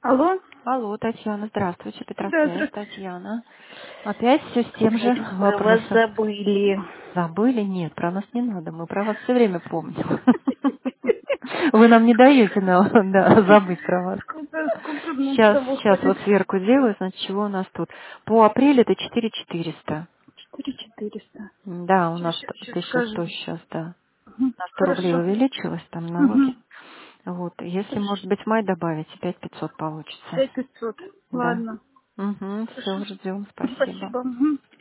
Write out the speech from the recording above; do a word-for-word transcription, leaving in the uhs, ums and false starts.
Алло? Алло, Татьяна, здравствуйте, Да, Петросвязь, здравствуйте. Татьяна. Опять все с тем же Мы вас вопросом. забыли. Забыли? Нет, про нас не надо, мы про вас все время помним. Вы нам не даете нам, да, забыть про вас. Сколько, сколько на Сейчас, что сейчас выходит? вот сверку делаю, значит, чего у нас тут. По апрелю это четыре четыреста. Четыре четыреста. Да, у нас Сейчас тысяча скажу. сто сейчас, да. Мгм. На сто рублей Хорошо. увеличилось там налоги. Угу. Вот, если, может быть, май добавите, пять пятьсот получится. Пять пятьсот. Да. Ладно. Угу, все, Хорошо. ждем, спасибо. Спасибо. Мгм.